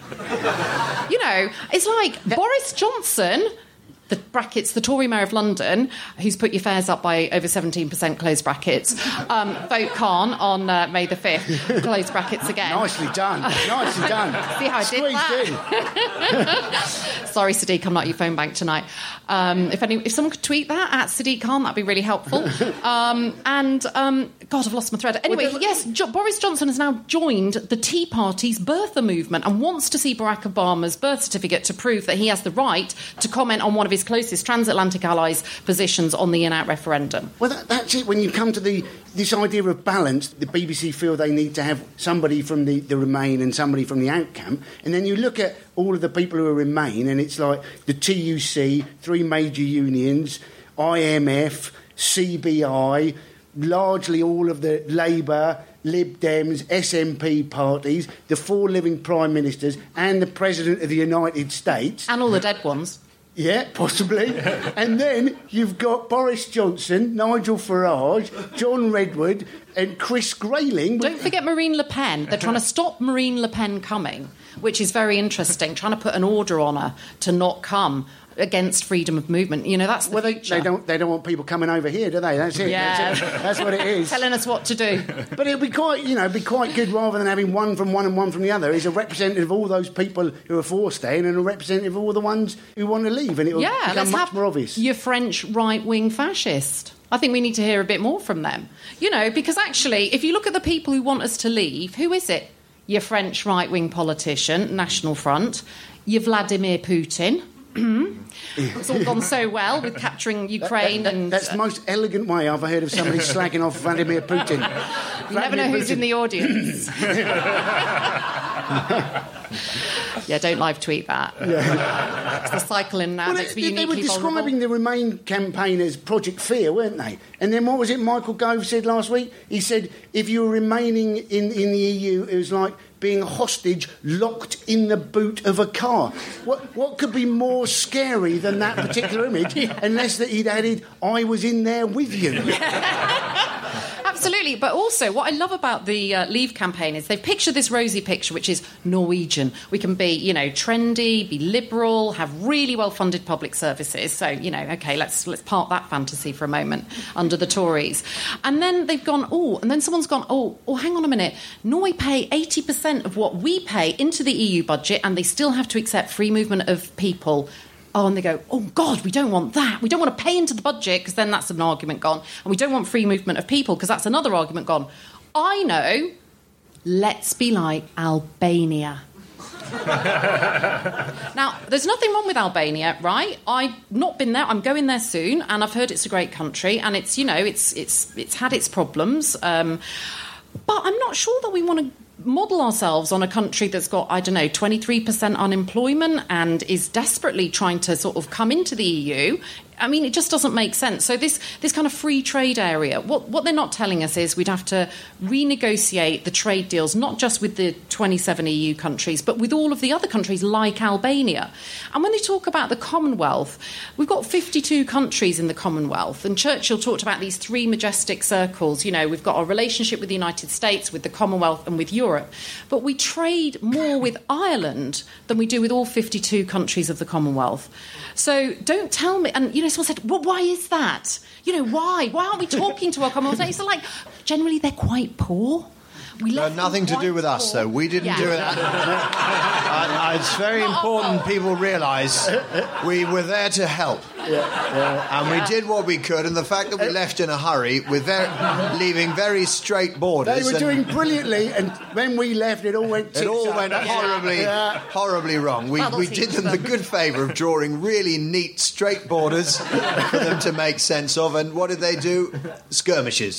You know, it's like Boris Johnson... The brackets, the Tory Mayor of London, who's put your fares up by over seventeen percent, close brackets. Um, vote Khan on uh, May the fifth, close brackets again. Nicely done, nicely done. See how I did that? Sorry, Sadiq, I'm not at your phone bank tonight. Um, if any, if someone could tweet that at Sadiq Khan, that'd be really helpful. Um, and, um, God, I've lost my thread. Anyway, well, yes, jo- Boris Johnson has now joined the Tea Party's birther movement and wants to see Barack Obama's birth certificate to prove that he has the right to comment on one of his closest transatlantic allies' positions on the in-out referendum. Well, that, that's it. When you come to the this idea of balance, the B B C feel they need to have somebody from the, the Remain and somebody from the Out camp, and then you look at all of the people who are Remain, and it's like the T U C, three major unions, I M F, C B I, largely all of the Labour, Lib Dems, S N P parties, the four living prime ministers, and the President of the United States. And all the dead ones. Yeah, possibly. And then you've got Boris Johnson, Nigel Farage, John Redwood and Chris Grayling. Don't forget Marine Le Pen. They're trying to stop Marine Le Pen coming, which is very interesting, trying to put an order on her to not come against freedom of movement. You know, that's the well, they, future. they don't they don't want people coming over here, do they? That's it. Yeah. That's, it. That's what it is. Telling us what to do. But it'll be quite, you know, be quite good rather than having one from one and one from the other. Is a representative of all those people who are for staying and a representative of all the ones who want to leave, and it will yeah, become let's much have more obvious. Your French right-wing fascist. I think we need to hear a bit more from them. You know, because actually, if you look at the people who want us to leave, who is it? Your French right-wing politician, National Front, your Vladimir Putin. It's all gone so well with capturing Ukraine. That, that, that, and that's the most elegant way I've heard of somebody slagging off Vladimir Putin. You never know who's in the audience. Yeah, don't live tweet that. Yeah. It's the cycle in now. Well, makes me they, they were uniquely describing vulnerable. the Remain campaign as Project Fear, weren't they? And then what was it Michael Gove said last week? He said if you were remaining in, in the E U, it was like being a hostage locked in the boot of a car. What what could be more scary than that particular image, yeah. Unless that he'd added, I was in there with you. Absolutely, but also what I love about the uh, Leave campaign is they've pictured this rosy picture, which is Norwegian. We can be, you know, trendy, be liberal, have really well-funded public services. So, you know, OK, let's let's park that fantasy for a moment under the Tories. And then they've gone, oh, and then someone's gone, oh, oh, hang on a minute. Norway pay eighty percent of what we pay into the E U budget, and they still have to accept free movement of people. Oh, and they go, oh, God, we don't want that. We don't want to pay into the budget because then that's an argument gone. And we don't want free movement of people because that's another argument gone. I know, let's be like Albania. Now, there's nothing wrong with Albania, right? I've not been there. I'm going there soon, and I've heard it's a great country, and it's, you know, it's it's it's had its problems. Um, but I'm not sure that we want to model ourselves on a country that's got, I don't know, twenty-three percent unemployment and is desperately trying to sort of come into the E U. I mean, it just doesn't make sense. So this this kind of free trade area, what, what they're not telling us is we'd have to renegotiate the trade deals, not just with the twenty-seven E U countries, but with all of the other countries like Albania. And when they talk about the Commonwealth, we've got fifty-two countries in the Commonwealth. And Churchill talked about these three majestic circles. You know, we've got our relationship with the United States, with the Commonwealth and with Europe. But we trade more with Ireland than we do with all fifty-two countries of the Commonwealth. So don't tell me, and you know, someone said, well, why is that? You know, why? Why aren't we talking to our Commonwealth states? So, like, generally they're quite poor. We no, nothing to do with us, though. We didn't yeah. do it. uh, it's very important people realise we were there to help. Yeah, yeah. And we did what we could, and the fact that we left in a hurry, with very, leaving very straight borders. They were and doing brilliantly, and when we left, it all went It tits all up. went horribly, Yeah. horribly wrong. We, we did them the good favour of drawing really neat, straight borders for them to make sense of, and what did they do? Skirmishes.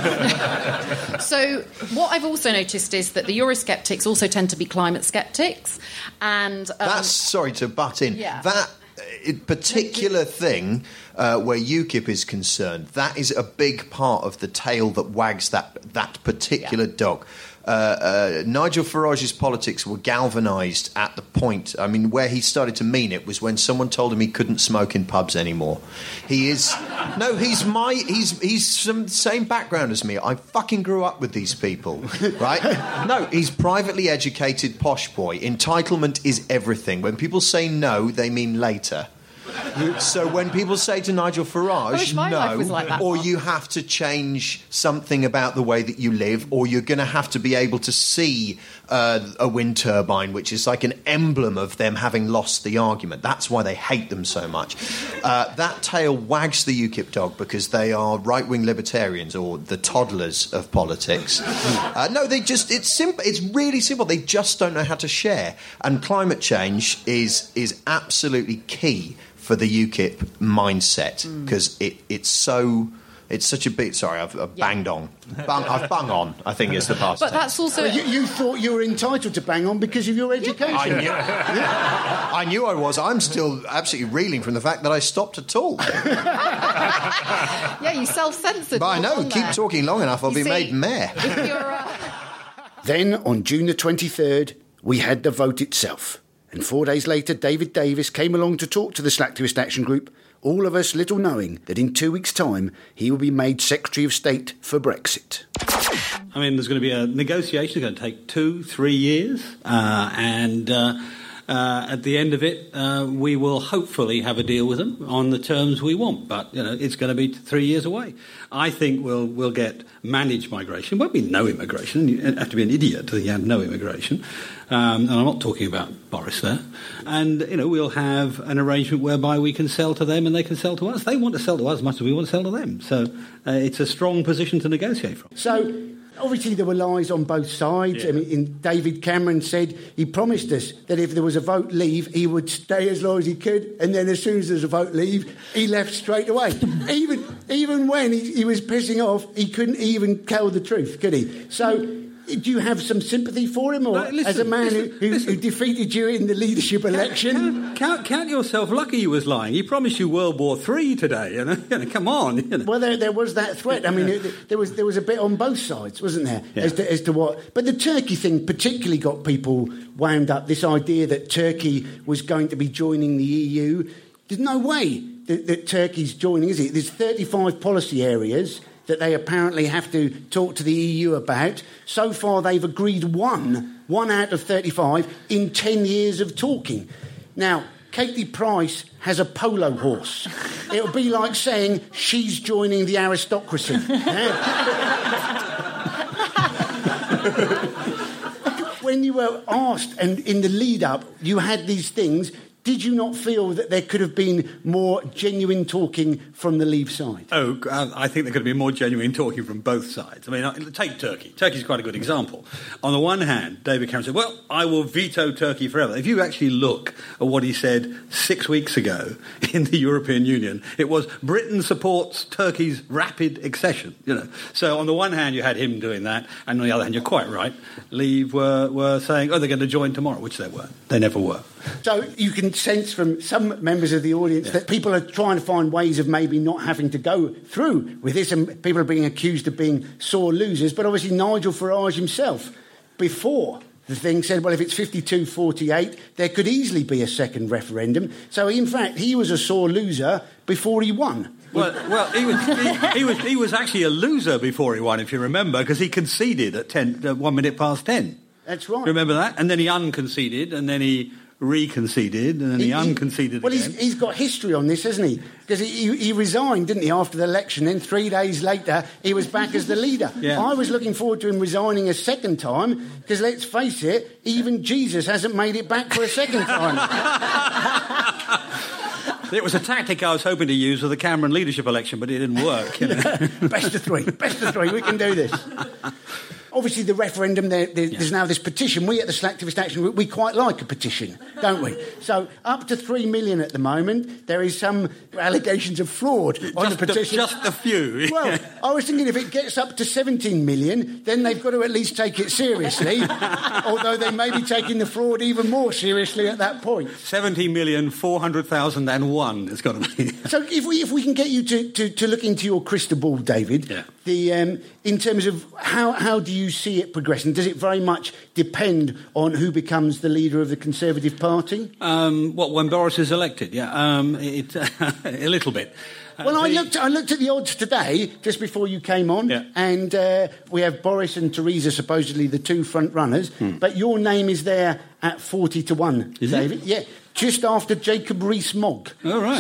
So what I've also noticed is that the Eurosceptics also tend to be climate skeptics, and um, That's, sorry to butt in, Yeah. that uh, particular thing uh, where UKIP is concerned, that is a big part of the tail that wags that, that particular dog. Uh, uh, Nigel Farage's politics were galvanised at the point, I mean, where he started to mean it was when someone told him he couldn't smoke in pubs anymore. He is... No, he's my... He's he's from the same background as me. I fucking grew up with these people, right? No, he's privately educated posh boy. Entitlement is everything. When people say no, they mean later. So when people say to Nigel I wish Farage, my life was like no, that, or Mark. you have to change something about the way that you live, or you're going to have to be able to see uh, a wind turbine, which is like an emblem of them having lost the argument. That's why they hate them so much. Uh, that tail wags the UKIP dog because they are right-wing libertarians, or the toddlers of politics. Uh, no, they just, it's simple. It's really simple. They just don't know how to share. And climate change is is absolutely key for the UKIP mindset, because it, it's so it's such a big. Sorry, I've, I've Yeah. banged on. Bung, I've bung on, I think is the past But tense. that's also... Well, you, you thought you were entitled to bang on because of your education. I knew, I knew I was. I'm still absolutely reeling from the fact that I stopped at all. Yeah, you self-censored. But I know, on keep there. talking long enough, I'll You be see, made mayor. If you're, uh, Then, on June the twenty-third, we had the vote itself. And four days later, David Davis came along to talk to the Slacktivist Action Group, all of us little knowing that in two weeks' time he will be made Secretary of State for Brexit. I mean, there's going to be a negotiation. It's going to take two, three years. Uh, and uh, uh, at the end of it, uh, we will hopefully have a deal with them on the terms we want. But, you know, it's going to be three years away. I think we'll we'll get managed migration. It won't be no immigration. You have to be an idiot to have no immigration. Um, and I'm not talking about Boris there. And, you know, we'll have an arrangement whereby we can sell to them and they can sell to us. They want to sell to us as much as we want to sell to them. So uh, it's a strong position to negotiate from. So, obviously there were lies on both sides. Yeah. I mean, in David Cameron said he promised us that if there was a vote leave, he would stay as long as he could, and then as soon as there's a vote leave, he left straight away. even even when he, he was pissing off, he couldn't even tell the truth, could he? So, do you have some sympathy for him, or No, listen, as a man listen, who, who, listen. who defeated you in the leadership election? Count, count, count yourself lucky he was lying. He promised you World War Three today. You know, you know come on. You know. Well, there, there was that threat. I mean, it, there was there was a bit on both sides, wasn't there, Yeah. as, to, as to what... But the Turkey thing particularly got people wound up, this idea that Turkey was going to be joining the E U. There's no way that, that Turkey's joining, is it? There's thirty-five policy areas that they apparently have to talk to the E U about. So far, they've agreed one, one out of thirty-five, in ten years of talking. Now, Katie Price has a polo horse. It'll be like saying she's joining the aristocracy. When you were asked, and in the lead-up, you had these things... Did you not feel that there could have been more genuine talking from the Leave side? Oh, I think there could be more genuine talking from both sides. I mean, take Turkey. Turkey's quite a good example. On the one hand, David Cameron said, well, I will veto Turkey forever. If you actually look at what he said six weeks ago in the European Union, it was Britain supports Turkey's rapid accession. You know. So on the one hand, you had him doing that, and on the other hand, you're quite right, Leave were, were saying, oh, they're going to join tomorrow, which they weren't. They never were. So you can sense from some members of the audience that people are trying to find ways of maybe not having to go through with this, and people are being accused of being sore losers. But obviously Nigel Farage himself, before the thing, said, well, if it's fifty-two forty-eight, there could easily be a second referendum. So, in fact, he was a sore loser before he won. Well, well, he was he, he was he was actually a loser before he won, if you remember, because he conceded at ten, uh, one minute past ten. That's right. Remember that? And then he unconceded, and then he reconceded, and then he, he unconceded well, again. Well, he's, he's got history on this, hasn't he? Because he, he, he resigned, didn't he, after the election? Then three days later, he was back as the leader. Yeah. I was looking forward to him resigning a second time, because let's face it, even Jesus hasn't made it back for a second time. It was a tactic I was hoping to use with the Cameron leadership election, but it didn't work. You know? Best of three. Best of three. We can do this. Obviously, the referendum, there, there, yeah. there's now this petition. We at the Slacktivist Action Group, we quite like a petition, don't we? So, up to three million at the moment. There is some allegations of fraud on just the petition. A, just a few. Well, I was thinking if it gets up to seventeen million, then they've got to at least take it seriously, although they may be taking the fraud even more seriously at that point. seventeen million four hundred thousand and one it's got to be. So, if we if we can get you to, to, to look into your crystal ball, David, yeah. the um, in terms of how, how do you see it progressing? Does it very much depend on who becomes the leader of the Conservative Party? Um, what, when Boris is elected? Yeah, um, it, a little bit. Well, I looked. I looked at the odds today, just before you came on, yeah. and uh, we have Boris and Theresa supposedly the two front runners. Hmm. But your name is there at forty to one, is David. It? Yeah, just after Jacob Rees-Mogg. All right.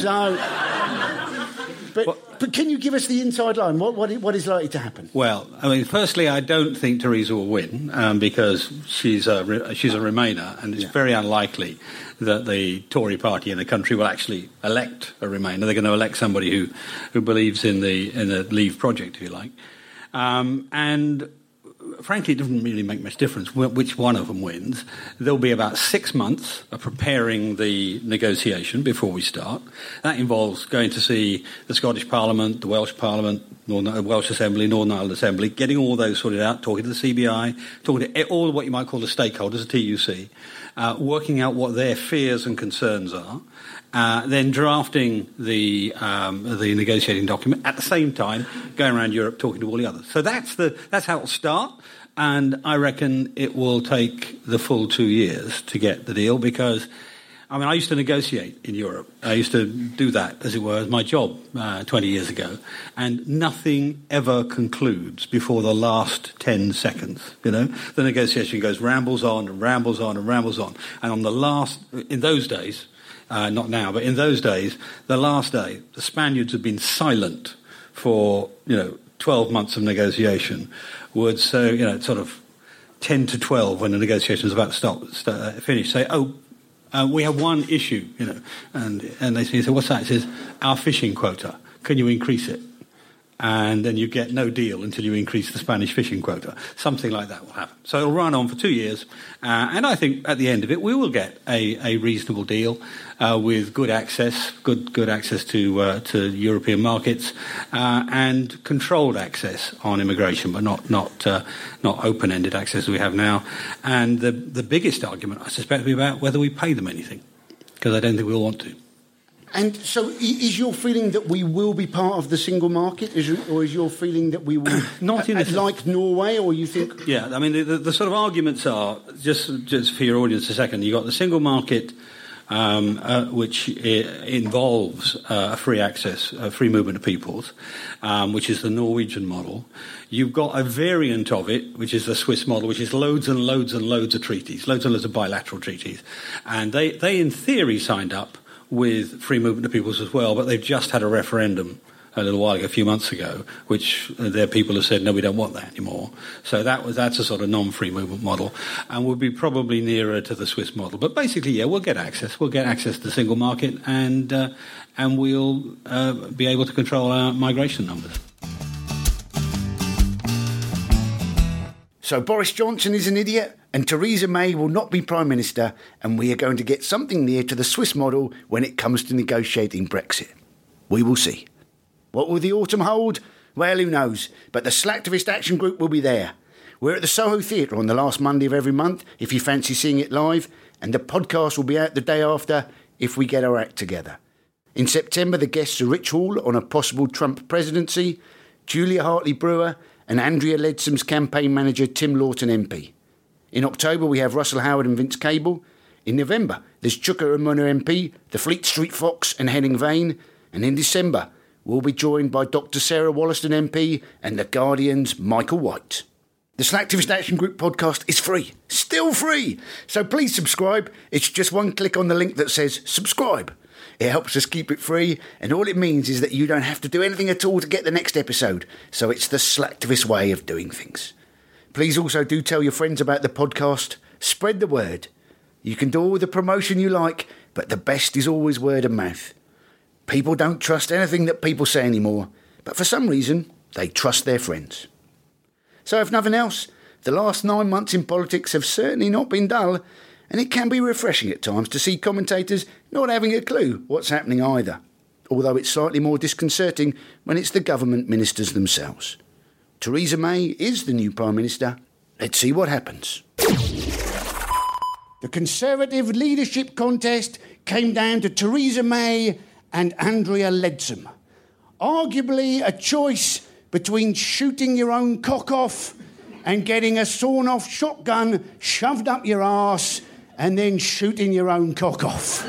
So, but. Well, But can you give us the inside line? What, what, what is likely to happen? Well, I mean, firstly, I don't think Theresa will win um, because she's a, she's a Remainer, and it's yeah. very unlikely that the Tory party in the country will actually elect a Remainer. They're going to elect somebody who, who believes in the in the Leave project, if you like. Um, and frankly, it doesn't really make much difference which one of them wins. There'll be about six months of preparing the negotiation before we start. That involves going to see the Scottish Parliament, the Welsh Parliament, Northern, Welsh Assembly, Northern Ireland Assembly, getting all those sorted out, talking to the C B I, talking to all what you might call the stakeholders, the T U C, uh, working out what their fears and concerns are. Uh, then drafting the um, the negotiating document at the same time, going around Europe talking to all the others. So that's the that's how it'll start, and I reckon it will take the full two years to get the deal because, I mean, I used to negotiate in Europe. I used to do that, as it were, as my job uh, twenty years ago, and nothing ever concludes before the last ten seconds. You know, the negotiation goes rambles on and rambles on and rambles on, and on the last, in those days. Uh, not now, but in those days, the last day, the Spaniards had been silent for, you know, twelve months of negotiation. Would so, you know, sort of ten to twelve when the negotiation was about to stop, start, uh, finish, say, oh, uh, we have one issue, you know, and and they say, what's that? It says, our fishing quota. Can you increase it? And then you get no deal until you increase the Spanish fishing quota. Something like that will happen. So it'll run on for two years, uh, and I think at the end of it we will get a, a reasonable deal uh, with good access, good good access to uh, to European markets, uh, and controlled access on immigration, but not not uh, not open-ended access as we have now. And the the biggest argument, I suspect, will be about whether we pay them anything, because I don't think we'll want to. And so is your feeling that we will be part of the single market, is, or is your feeling that we will, not in uh, like Norway, or you think... Yeah, I mean, the, the, the sort of arguments are, just, just for your audience a second, you've got the single market, um, uh, which I- involves uh, free access, uh, free movement of peoples, um, which is the Norwegian model. You've got a variant of it, which is the Swiss model, which is loads and loads and loads of treaties, loads and loads of bilateral treaties. And they, they in theory, signed up with free movement of peoples as well, but they've just had a referendum a little while ago, a few months ago, which their people have said, no, we don't want that anymore. So that was that's a sort of non-free movement model, and we'll be probably nearer to the Swiss model. But basically, yeah, we'll get access. We'll get access to the single market, and uh, and we'll uh, be able to control our migration numbers. So Boris Johnson is an idiot, and Theresa May will not be Prime Minister, and we are going to get something near to the Swiss model when it comes to negotiating Brexit. We will see. What will the autumn hold? Well, who knows? But the Slacktivist Action Group will be there. We're at the Soho Theatre on the last Monday of every month, if you fancy seeing it live, and the podcast will be out the day after, if we get our act together. In September, the guests are Rich Hall on a possible Trump presidency, Julia Hartley-Brewer, and Andrea Leadsam's campaign manager Tim Lawton M P. In October we have Russell Howard and Vince Cable. In November there's Chuka Umunna M P, the Fleet Street Fox and Henning Wehn. And in December we'll be joined by Doctor Sarah Wollaston M P and The Guardian's Michael White. The Slacktivist Action Group podcast is free, still free, so please subscribe. It's just one click on the link that says subscribe. It helps us keep it free, and all it means is that you don't have to do anything at all to get the next episode, so it's the Slacktivist way of doing things. Please also do tell your friends about the podcast. Spread the word. You can do all the promotion you like, but the best is always word of mouth. People don't trust anything that people say anymore, but for some reason, they trust their friends. So if nothing else, the last nine months in politics have certainly not been dull, and it can be refreshing at times to see commentators not having a clue what's happening either, although it's slightly more disconcerting when it's the government ministers themselves. Theresa May is the new Prime Minister. Let's see what happens. The Conservative leadership contest came down to Theresa May and Andrea Leadsom. Arguably a choice between shooting your own cock off and getting a sawn-off shotgun shoved up your arse and then shooting your own cock off.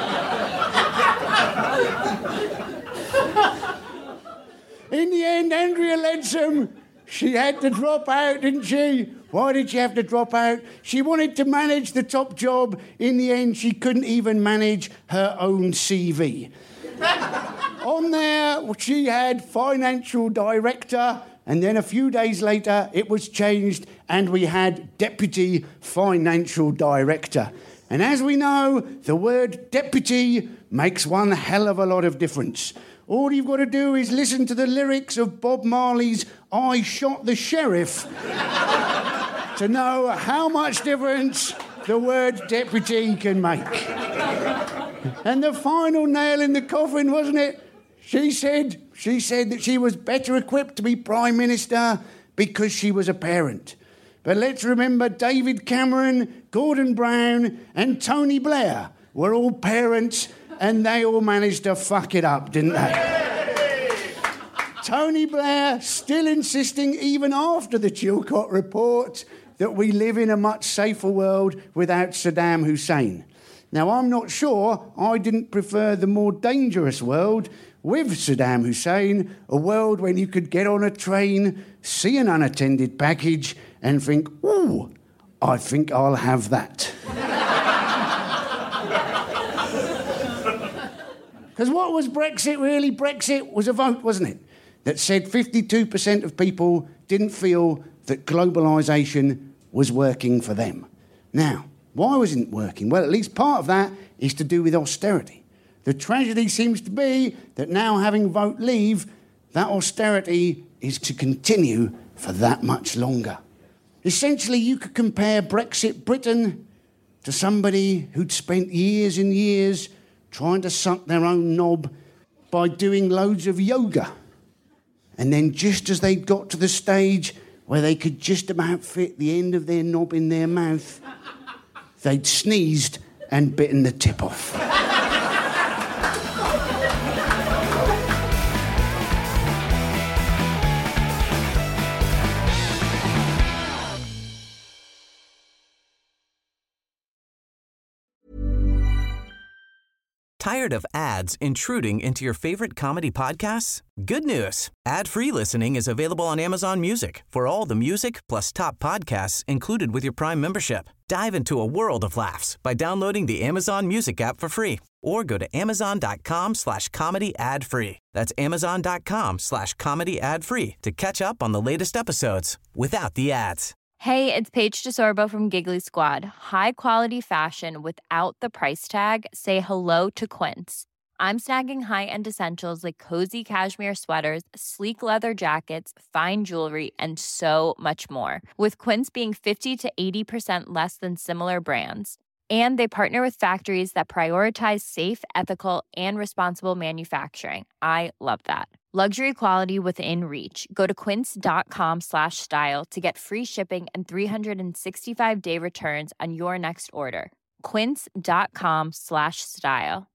In the end, Andrea Leadsom, she had to drop out, didn't she? Why did she have to drop out? She wanted to manage the top job. In the end, she couldn't even manage her own C V. On there, she had financial director, and then a few days later, it was changed, and we had deputy financial director. And as we know, the word deputy makes one hell of a lot of difference. All you've got to do is listen to the lyrics of Bob Marley's I Shot the Sheriff to know how much difference the word deputy can make. And the final nail in the coffin, wasn't it? She said, she said that she was better equipped to be Prime Minister because she was a parent. But let's remember David Cameron, Gordon Brown and Tony Blair were all parents, and they all managed to fuck it up, didn't they? Tony Blair still insisting, even after the Chilcot report, that we live in a much safer world without Saddam Hussein. Now, I'm not sure I didn't prefer the more dangerous world with Saddam Hussein, a world when you could get on a train, see an unattended package and think, ooh, I think I'll have that. Because what was Brexit really? Brexit was a vote, wasn't it? That said fifty-two percent of people didn't feel that globalisation was working for them. Now, why wasn't it working? Well, at least part of that is to do with austerity. The tragedy seems to be that now having vote leave, that austerity is to continue for that much longer. Essentially, you could compare Brexit Britain to somebody who'd spent years and years trying to suck their own knob by doing loads of yoga. And then just as they got to the stage where they could just about fit the end of their knob in their mouth, they'd sneezed and bitten the tip off. Tired of ads intruding into your favorite comedy podcasts? Good news. Ad-free listening is available on Amazon Music for all the music plus top podcasts included with your Prime membership. Dive into a world of laughs by downloading the Amazon Music app for free or go to amazon.com slash comedy ad free. That's amazon.com slash comedy ad free to catch up on the latest episodes without the ads. Hey, it's Paige DeSorbo from Giggly Squad. High quality fashion without the price tag. Say hello to Quince. I'm snagging high-end essentials like cozy cashmere sweaters, sleek leather jackets, fine jewelry, and so much more. With Quince being fifty to eighty percent less than similar brands. And they partner with factories that prioritize safe, ethical, and responsible manufacturing. I love that. Luxury quality within reach. Go to quince.com slash style to get free shipping and three sixty-five day returns on your next order. Quince.com slash style.